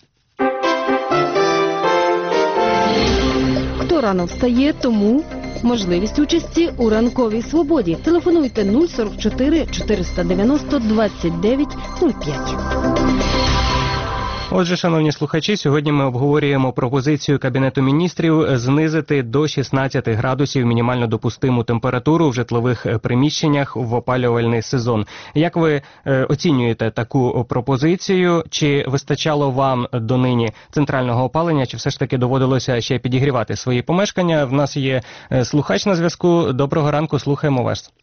Хто рано встає, тому можливість участі у ранковій свободі. Телефонуйте нуль сорок чотири чотириста дев'яносто двадцять дев'ять нуль п'ять. Отже, шановні слухачі, сьогодні ми обговорюємо пропозицію Кабінету міністрів знизити до шістнадцяти градусів мінімально допустиму температуру в житлових приміщеннях в опалювальний сезон. Як ви е, оцінюєте таку пропозицію? Чи вистачало вам донині центрального опалення, чи все ж таки доводилося ще підігрівати свої помешкання? В нас є слухач на зв'язку. Доброго ранку, слухаємо вас.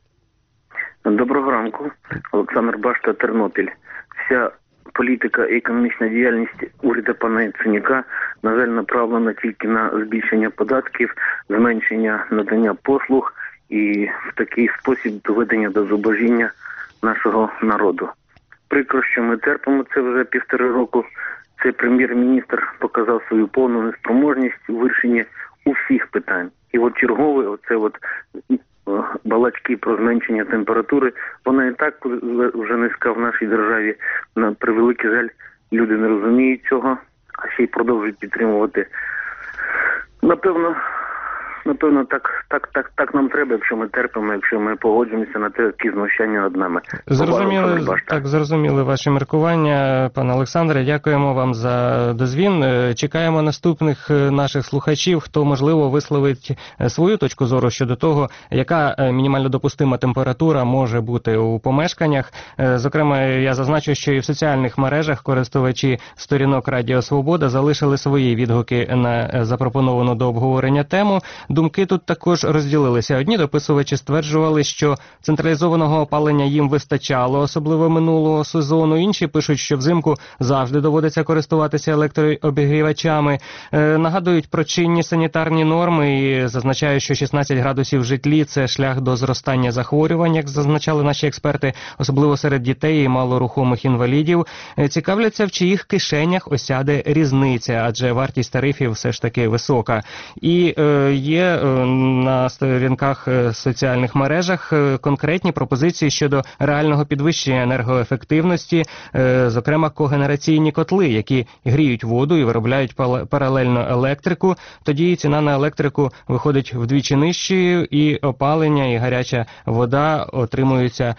Доброго ранку. Олександр Башта, Тернопіль. Вся політика і економічна діяльність уряду пана Яценюка, на жаль, направлена тільки на збільшення податків, зменшення надання послуг і в такий спосіб доведення до зубожіння нашого народу. Прикро, що ми терпимо це вже півтори року. Цей прем'єр-міністр показав свою повну неспроможність у вирішенні усіх питань. І от черговий, оце от балачки про зменшення температури, вона і так вже низька в нашій державі. На превеликий жаль, люди не розуміють цього, а ще й продовжують підтримувати. Напевно, напевно, так, так, так, так нам треба, якщо ми терпимо, якщо ми погоджуємося на те, які знущання над нами. Зрозуміли, так, зрозуміли ваші міркування, пане Олександре. Дякуємо вам за дозвін. Чекаємо наступних наших слухачів, хто, можливо, висловить свою точку зору щодо того, яка мінімально допустима температура може бути у помешканнях. Зокрема, я зазначу, що і в соціальних мережах користувачі сторінок Радіо Свобода залишили свої відгуки на запропоновану до обговорення тему. Думки тут також розділилися. Одні дописувачі стверджували, що централізованого опалення їм вистачало, особливо минулого сезону. Інші пишуть, що взимку завжди доводиться користуватися електрообігрівачами. Е, нагадують про чинні санітарні норми і зазначають, що шістнадцять градусів в житлі – це шлях до зростання захворювань, як зазначали наші експерти, особливо серед дітей і малорухомих інвалідів. Е, цікавляться, в чиїх кишенях осяде різниця, адже вартість тарифів все ж таки висока. І е, є на сторінках соціальних мережах конкретні пропозиції щодо реального підвищення енергоефективності, зокрема когенераційні котли, які гріють воду і виробляють паралельно електрику. Тоді ціна на електрику виходить вдвічі нижчою, і опалення, і гаряча вода отримуються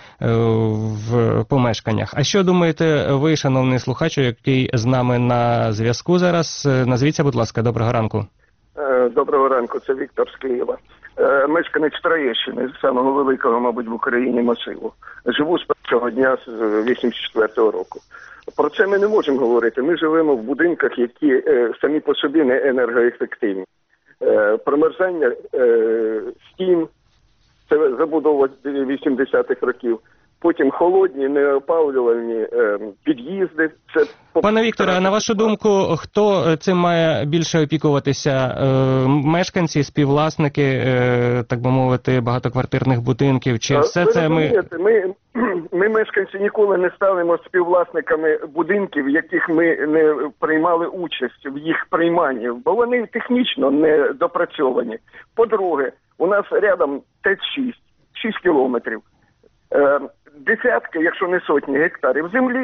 в помешканнях. А що думаєте ви, шановний слухач, який з нами на зв'язку зараз? Назвіться, будь ласка, доброго ранку. Доброго ранку, це Віктор з Києва. Мешканець Троєщини, самого великого, мабуть, в Україні масиву. Живу з першого дня з вісімдесят четвертого року. Про це ми не можемо говорити. Ми живемо в будинках, які самі по собі не енергоефективні. Промерзання стін, це забудова вісімдесятих років. Потім холодні, неопалювальні е, під'їзди. Це... Пане Вікторе, а на вашу думку, хто цим має більше опікуватися? Е, мешканці, співвласники, е, так би мовити, багатоквартирних будинків? Чи все Ви це ми... ми... Ми, мешканці, ніколи не станемо співвласниками будинків, в яких ми не приймали участь в їх прийманні, бо вони технічно не допрацьовані. По-друге, у нас рядом ТЕЦ шість, шість кілометрів. Е, десятки, якщо не сотні гектарів землі,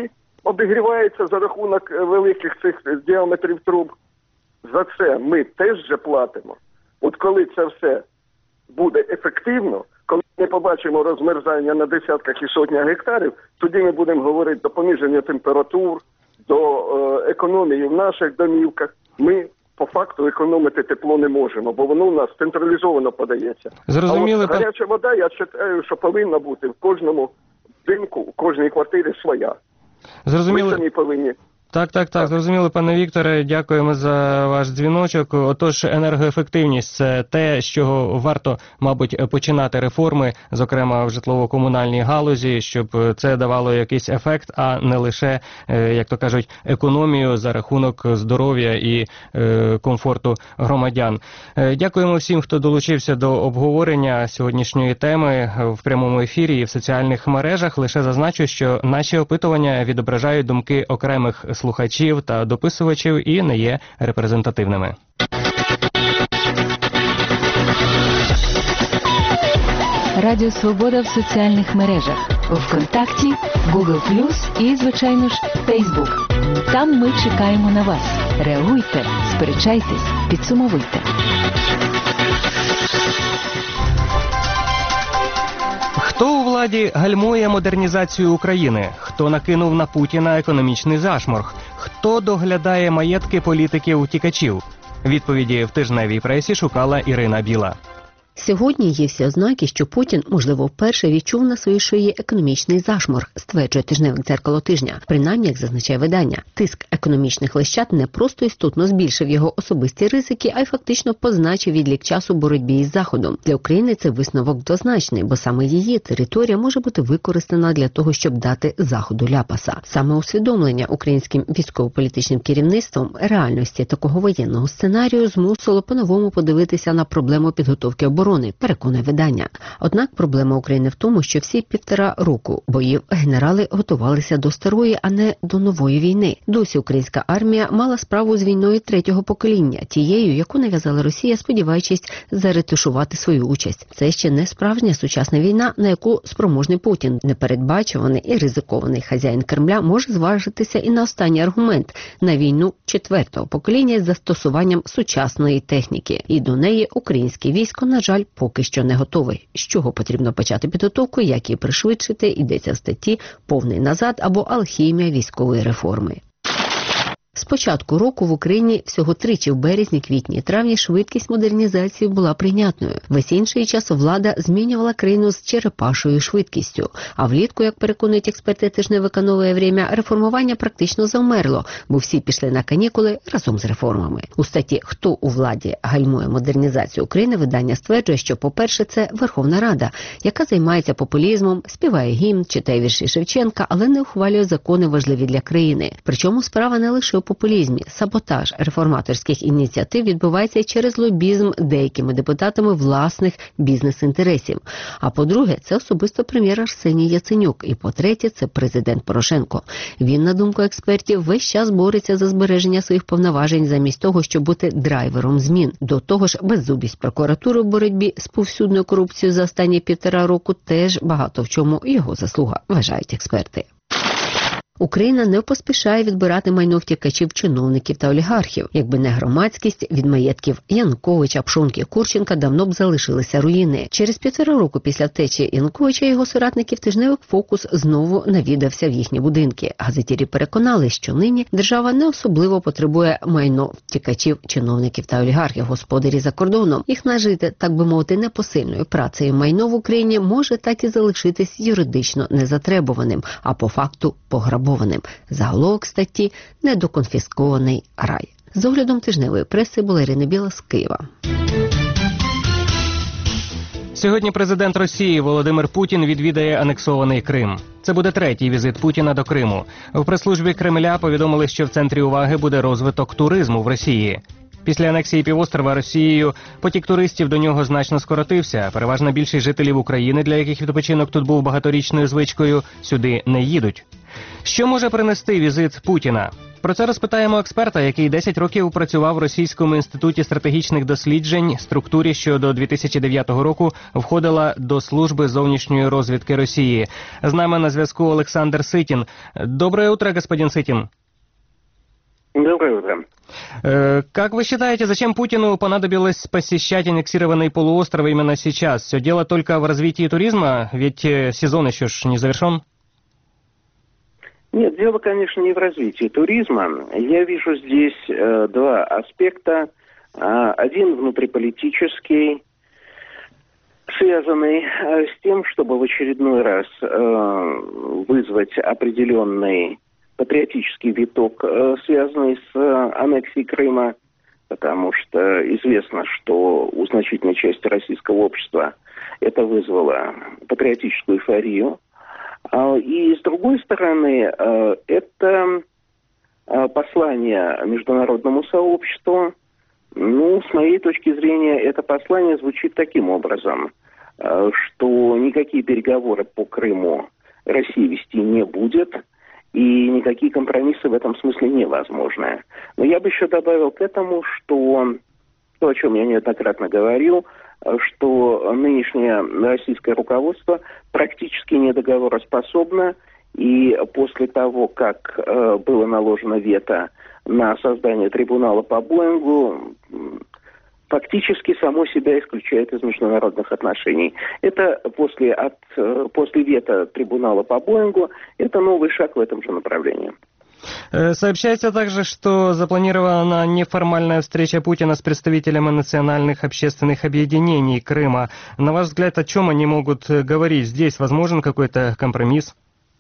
обігрівається за рахунок великих цих діаметрів труб. За це ми теж же платимо. От коли це все буде ефективно, коли ми побачимо розмерзання на десятках і сотнях гектарів, тоді ми будемо говорити до пониження температур, до е, економії в наших домівках. Ми по факту економити тепло не можемо, бо воно у нас централізовано подається. Зрозуміли, а от гаряча вода, я вважаю, що повинна бути в кожному будинку, в кожній квартирі своя. Зрозуміли. Ми самі повинні. Так, так, так, зрозуміло, пане Вікторе, дякуємо за ваш дзвіночок. Отож, енергоефективність – це те, з чого варто, мабуть, починати реформи, зокрема в житлово-комунальній галузі, щоб це давало якийсь ефект, а не лише, як то кажуть, економію за рахунок здоров'я і комфорту громадян. Дякуємо всім, хто долучився до обговорення сьогоднішньої теми в прямому ефірі і в соціальних мережах. Лише зазначу, що наші опитування відображають думки окремих слухачів та дописувачів і не є репрезентативними. Радіо Свобода в соціальних мережах. ВКонтакті, Google плюс і, звичайно ж, Фейсбук. Там ми чекаємо на вас. Реагуйте, сперечайтесь, підсумовуйте. Хто у владі гальмує модернізацію України? Хто накинув на Путіна економічний зашморг? Хто доглядає маєтки політиків-утікачів? Відповіді в тижневій пресі шукала Ірина Біла. Сьогодні є всі ознаки, що Путін, можливо, вперше відчув на своїй шиї економічний зашморг, стверджує тижневик «Дзеркало тижня». Принаймні, як зазначає видання, тиск економічних лещат не просто істотно збільшив його особисті ризики, а й фактично позначив відлік часу боротьбі із Заходом. Для України це висновок дозначний, бо саме її територія може бути використана для того, щоб дати Заходу ляпаса. Саме усвідомлення українським військово-політичним керівництвом реальності такого воєнного сценарію змусило по-новому подивитися на проблему підготовки оборони. Переконує видання. Однак проблема України в тому, що всі півтора року боїв генерали готувалися до старої, а не до нової війни. Досі українська армія мала справу з війною третього покоління, тією, яку нав'язала Росія, сподіваючись заретушувати свою участь. Це ще не справжня сучасна війна, на яку спроможний Путін, непередбачуваний і ризикований хазяїн Кремля, може зважитися і на останній аргумент – на війну четвертого покоління з застосуванням сучасної техніки. І до неї українське військо, на жаль, поки що не готовий. З чого потрібно почати підготовку, як її пришвидшити, йдеться в статті «Повний назад» або «Алхімія військової реформи». З початку року в Україні всього тричі в березні, квітні і травні швидкість модернізації була прийнятною. Весь інший час влада змінювала країну з черепашою швидкістю. А влітку, як переконують експерти тижневика «Нове время», реформування практично завмерло, бо всі пішли на канікули разом з реформами. У статті «Хто у владі гальмує модернізацію України» видання стверджує, що, по-перше, це Верховна Рада, яка займається популізмом, співає гімн, читає вірші Шевченка, але не ухвалює закони важливі для країни. Причому справа не лише у популізмі. Саботаж реформаторських ініціатив відбувається і через лобізм деякими депутатами власних бізнес-інтересів. А по-друге, це особисто прем'єр Арсеній Яценюк. І по-третє, це президент Порошенко. Він, на думку експертів, весь час бореться за збереження своїх повноважень замість того, щоб бути драйвером змін. До того ж, беззубість прокуратури в боротьбі з повсюдною корупцією за останні півтора року теж багато в чому його заслуга, вважають експерти. Україна не поспішає відбирати майно втікачів, чиновників та олігархів. Якби не громадськість, від маєтків Януковича, Пшонки, Курченка давно б залишилися руїни. Через півтора року після втечі Януковича і його соратників тижневик «Фокус» знову навідався в їхні будинки. Газетярі переконали, що нині держава не особливо потребує майно втікачів, чиновників та олігархів, господарі за кордоном. Їх нажити, так би мовити, непосильною працею майно в Україні може так і залишитись юридично незатребуваним, а по факту пограбованим. Заголовок статті «Недоконфіскований рай». З оглядом тижневої преси була Ірина Біла з Києва. Сьогодні президент Росії Володимир Путін відвідає анексований Крим. Це буде третій візит Путіна до Криму. В прес-службі Кремля повідомили, що в центрі уваги буде розвиток туризму в Росії. Після анексії півострова Росією потік туристів до нього значно скоротився. Переважна більшість жителів України, для яких відпочинок тут був багаторічною звичкою, сюди не їдуть. Що може принести візит Путіна? Про це розпитаємо експерта, який десять років працював в Російському інституті стратегічних досліджень, структурі, що до дві тисячі дев'ятого року входила до служби зовнішньої розвідки Росії. З нами на зв'язку Олександр Ситін. Доброе утро, господин Ситін. Доброе утро. Как вы считаете, зачем Путину понадобилось посещать аннексированный полуостров именно сейчас? Все дело только в развитии туризма, ведь сезон еще ж не завершен? Нет, дело, конечно, не в развитии туризма. Я вижу здесь э, два аспекта. Э, один внутриполитический, связанный э, с тем, чтобы в очередной раз э, вызвать определенный патриотический виток, э, связанный с э, аннексией Крыма, потому что известно, что у значительной части российского общества это вызвало патриотическую эйфорию. И, с другой стороны, это послание международному сообществу. Ну, с моей точки зрения, это послание звучит таким образом, что никакие переговоры по Крыму Россия вести не будет, и никакие компромиссы в этом смысле невозможны. Но я бы еще добавил к этому, что то, о чем я неоднократно говорил, что нынешнее российское руководство практически недоговороспособно, и после того, как э, было наложено вето на создание трибунала по Боингу, фактически само себя исключает из международных отношений. Это после, от, после вето трибунала по Боингу, это новый шаг в этом же направлении. Сообщается также, что запланирована неформальная встреча Путина с представителями национальных общественных объединений Крыма. На ваш взгляд, о чем они могут говорить? Здесь возможен какой-то компромисс?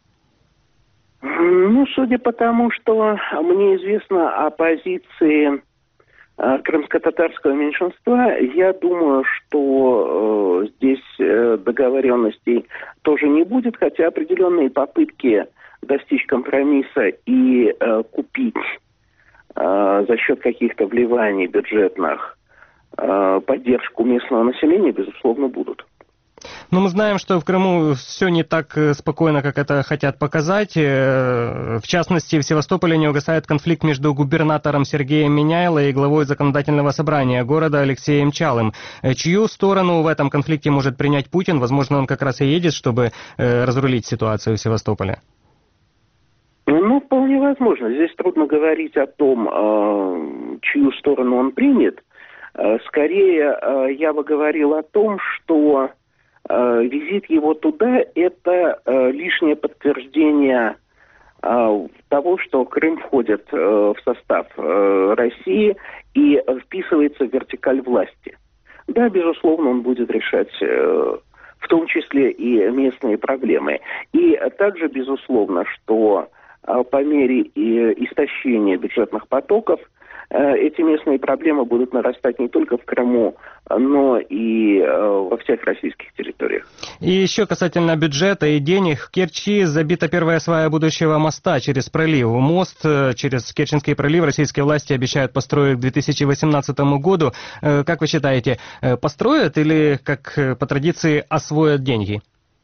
Ну, судя по тому, что мне известно о позиции э, крымско-татарского меньшинства, я думаю, что э, здесь э, договоренностей тоже не будет, хотя определенные попытки достичь компромисса и э, купить э, за счет каких-то вливаний бюджетных э, поддержку местного населения, безусловно, будут. Но мы знаем, что в Крыму все не так спокойно, как это хотят показать. В частности, в Севастополе не угасает конфликт между губернатором Сергеем Миняйло и главой законодательного собрания города Алексеем Чалым. Чью сторону в этом конфликте может принять Путин? Возможно, он как раз и едет, чтобы разрулить ситуацию в Севастополе. Ну, вполне возможно. Здесь трудно говорить о том, чью сторону он примет. Скорее, я бы говорил о том, что визит его туда – это лишнее подтверждение того, что Крым входит в состав России и вписывается в вертикаль власти. Да, безусловно, он будет решать в том числе и местные проблемы. И также, безусловно, что по мере истощения бюджетных потоков эти местные проблемы будут нарастать не только в Крыму, но и во всех российских территориях. И еще касательно бюджета и денег. В Керчи забита первая свая будущего моста через пролив. Мост через Керченский пролив российские власти обещают построить к две тысячи восемнадцатому году. Как вы считаете, построят или, как по традиции, освоят деньги?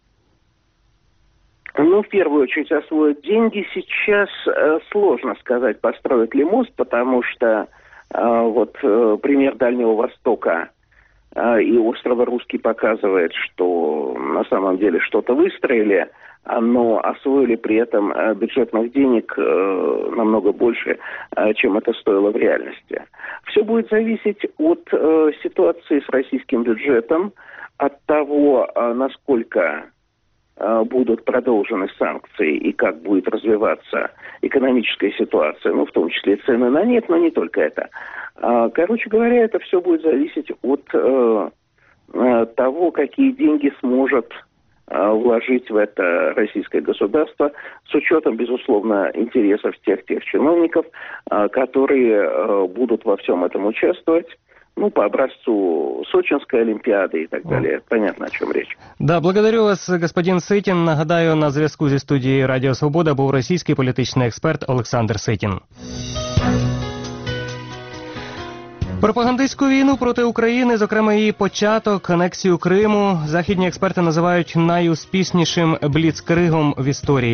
Ну, в первую очередь освоят деньги. Сейчас э, сложно сказать, построят ли мост, потому что э, вот э, пример Дальнего Востока э, и острова Русский показывает, что на самом деле что-то выстроили, но освоили при этом э, бюджетных денег э, намного больше, э, чем это стоило в реальности. Все будет зависеть от э, ситуации с российским бюджетом, от того, э, насколько будут продолжены санкции и как будет развиваться экономическая ситуация, ну, в том числе цены на нефть, но не только это. Короче говоря, это все будет зависеть от э, того, какие деньги сможет э, вложить в это российское государство, с учетом, безусловно, интересов тех тех чиновников, э, которые э, будут во всем этом участвовать. Ну, по образцу Сочинской Олимпиады и так далее. Понятно, о чем речь. Да, благодарю вас, господин Ситін. Нагадаю, на зв'язку зі студією Радіо Свобода був російський політичний експерт Олександр Ситін. Пропагандистську війну проти України, зокрема її початок, анексію Криму, західні експерти називають найуспішнішим бліцкригом в історії.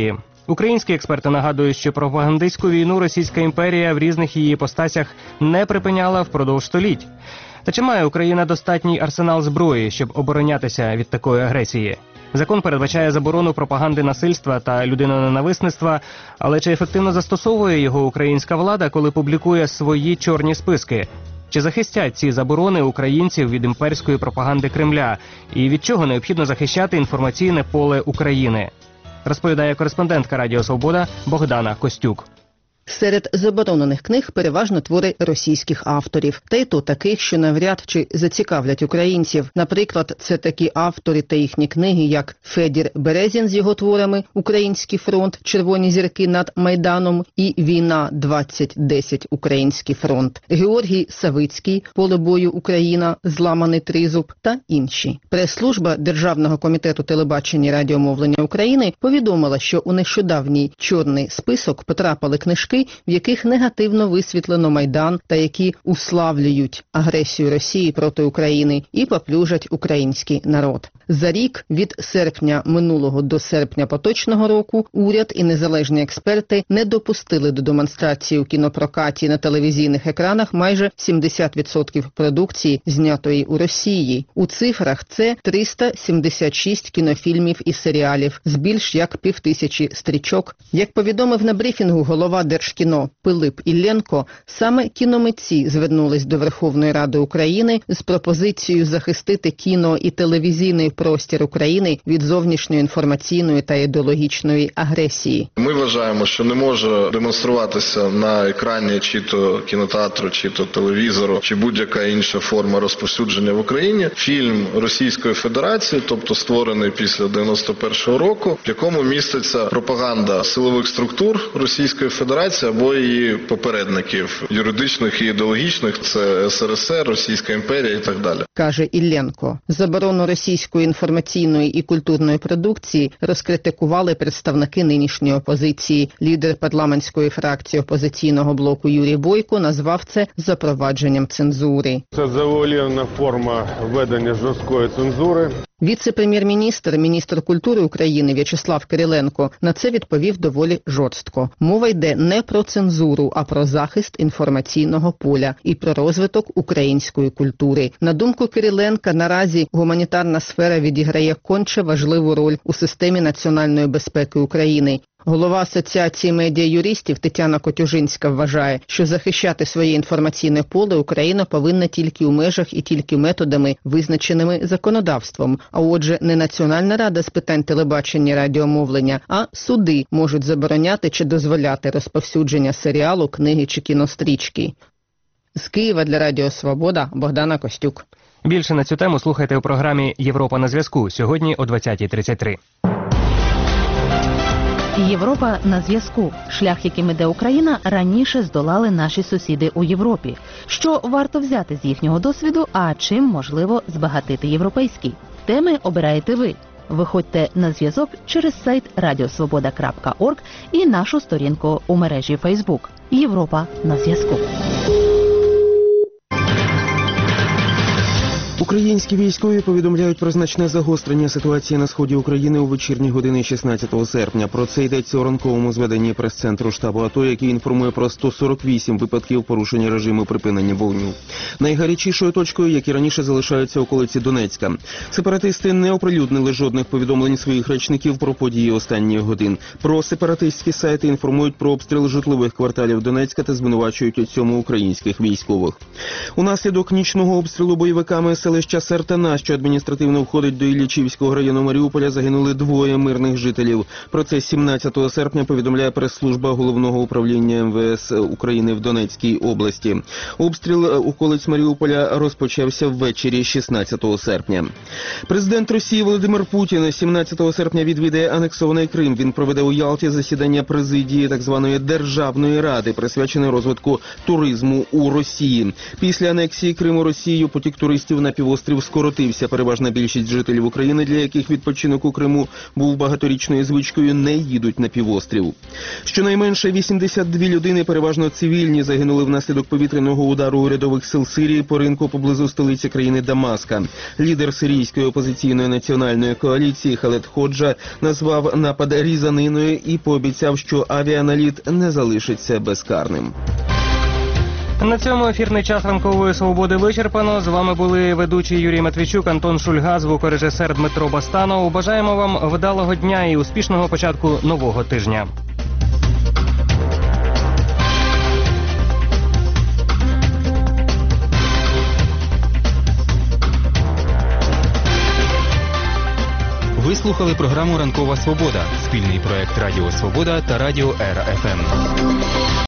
Українські експерти нагадують, що пропагандистську війну Російська імперія в різних її іпостасях не припиняла впродовж століть. Та чи має Україна достатній арсенал зброї, щоб оборонятися від такої агресії? Закон передбачає заборону пропаганди насильства та людиноненависництва, але чи ефективно застосовує його українська влада, коли публікує свої чорні списки? Чи захистять ці заборони українців від імперської пропаганди Кремля? І від чого необхідно захищати інформаційне поле України? Розповідає кореспондентка Радіо Свобода Богдана Костюк. Серед заборонених книг переважно твори російських авторів. Та й то таких, що навряд чи зацікавлять українців. Наприклад, це такі автори та їхні книги, як Федір Березін з його творами «Український фронт», «Червоні зірки над Майданом» і «Війна двадцять десять. Український фронт», Георгій Савицький «Поле бою Україна», «Зламаний тризуб» та інші. Прес-служба Державного комітету телебачення і радіомовлення України повідомила, що у нещодавній чорний список потрапили книжки, в яких негативно висвітлено Майдан та які уславлюють агресію Росії проти України і поплюжать український народ. За рік від серпня минулого до серпня поточного року уряд і незалежні експерти не допустили до демонстрації у кінопрокаті на телевізійних екранах майже сімдесят відсотків продукції, знятої у Росії. У цифрах це триста сімдесят шість кінофільмів і серіалів з більш як півтисячі стрічок. Як повідомив на брифінгу голова Держкіно Пилип Ілленко, саме кіномитці звернулись до Верховної Ради України з пропозицією захистити кіно і телевізійний простір України від зовнішньої інформаційної та ідеологічної агресії. Ми вважаємо, що не може демонструватися на екрані чи то кінотеатру, чи то телевізору, чи будь-яка інша форма розповсюдження в Україні фільм Російської Федерації, тобто створений після дев'яносто першого року, в якому міститься пропаганда силових структур Російської Федерації або її попередників юридичних і ідеологічних, це ес ер ес ер, Російська імперія і так далі. Каже Ілленко. Заборону російської інформаційної і культурної продукції розкритикували представники нинішньої опозиції. Лідер парламентської фракції опозиційного блоку Юрій Бойко назвав це запровадженням цензури. Це завуальована форма введення жорсткої цензури. Віце-прем'єр-міністр, міністр культури України В'ячеслав Кириленко на це відповів доволі жорстко. Мова йде не про цензуру, а про захист інформаційного поля і про розвиток української культури. На думку Кириленка, наразі гуманітарна сфера відіграє конче важливу роль у системі національної безпеки України. Голова Асоціації медіа-юристів Тетяна Котюжинська вважає, що захищати своє інформаційне поле Україна повинна тільки у межах і тільки методами, визначеними законодавством. А отже, не Національна рада з питань телебачення і радіомовлення, а суди можуть забороняти чи дозволяти розповсюдження серіалу, книги чи кінострічки. З Києва для Радіо Свобода Богдана Костюк. Більше на цю тему слухайте у програмі «Європа на зв'язку» сьогодні о двадцятій тридцять три. Європа на зв'язку. Шлях, яким іде Україна, раніше здолали наші сусіди у Європі. Що варто взяти з їхнього досвіду, а чим можливо збагатити європейський? Теми обираєте ви. Виходьте на зв'язок через сайт радіосвобода крапка орг і нашу сторінку у мережі Фейсбук. Європа на зв'язку. Українські військові повідомляють про значне загострення ситуації на сході України у вечірні години шістнадцятого серпня. Про це йдеться у ранковому зведенні прес-центру штабу АТО, який інформує про сто сорок вісім випадків порушення режиму припинення вогню. Найгарячішою точкою, як і раніше, залишаються околиці Донецька. Сепаратисти не оприлюднили жодних повідомлень своїх речників про події останніх годин. Про сепаратистські сайти інформують про обстріл житлових кварталів Донецька та звинувачують у цьому українських військових. Унаслідок нічного обстрілу бойовиками селища Сартана, що адміністративно входить до Іллічівського району Маріуполя, загинули двоє мирних жителів. Про це сімнадцятого серпня повідомляє прес-служба Головного управління ем ве ес України в Донецькій області. Обстріл околиць Маріуполя розпочався ввечері шістнадцятого серпня. Президент Росії Володимир Путін сімнадцятого серпня відвідає анексований Крим. Він проведе у Ялті засідання президії так званої Державної ради, присвячене розвитку туризму у Росії. Після анексії Криму Росією потік туристів на пів півострів скоротився. Переважна більшість жителів України, для яких відпочинок у Криму був багаторічною звичкою, не їдуть на півострів. Щонайменше вісімдесят дві людини, переважно цивільні, загинули внаслідок повітряного удару урядових сил Сирії по ринку поблизу столиці країни Дамаска. Лідер сирійської опозиційної національної коаліції Халед Ходжа назвав напад різаниною і пообіцяв, що авіаналіт не залишиться безкарним. На цьому ефірний час ранкової свободи вичерпано. З вами були ведучі Юрій Матвійчук, Антон Шульга, звукорежисер Дмитро Басстанов. Бажаємо вам вдалого дня і успішного початку нового тижня. Ви слухали програму «Ранкова свобода» – спільний проект Радіо Свобода та Радіо Ера еф ем.